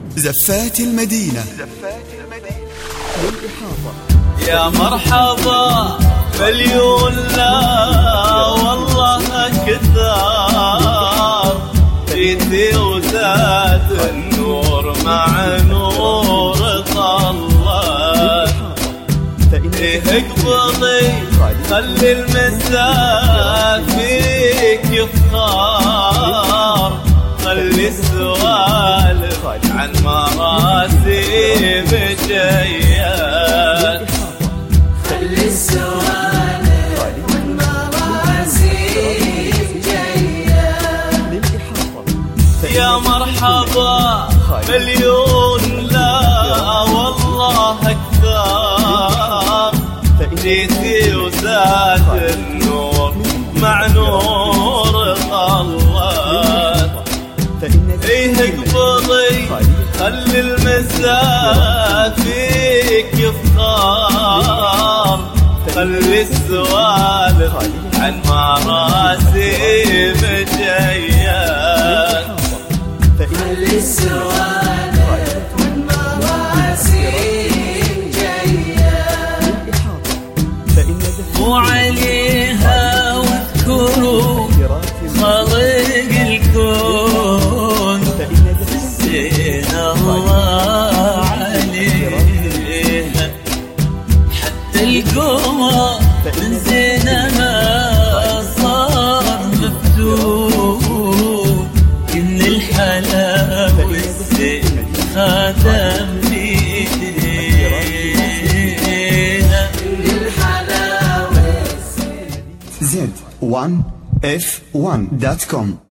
زفات المدينة. يا مرحبا مليون لا والله كثار، جيتي وزاد النور مع نور طلت، ايه اقبضي خلي المساء فيك يفخار، خلي السوالف عن مراسيم جيات، خلي السوالف عن مراسيم جيات. يا مرحبا مليون لا والله أكثر، جيتي وزاد النور مع نور طلت، ايه اقبضي خلي المساء فيك يفخار، خلي السوالف عن مراسيم جيات، خلي السوالف عن مراسيم جيات. وعليها واذكروا خالق الكون، زين الله عليها، حتى القمر من زينها صار مفتون، إن الحلاوة والزين خاتم بيديها، إن الحلاوة والزين. Z1F1.com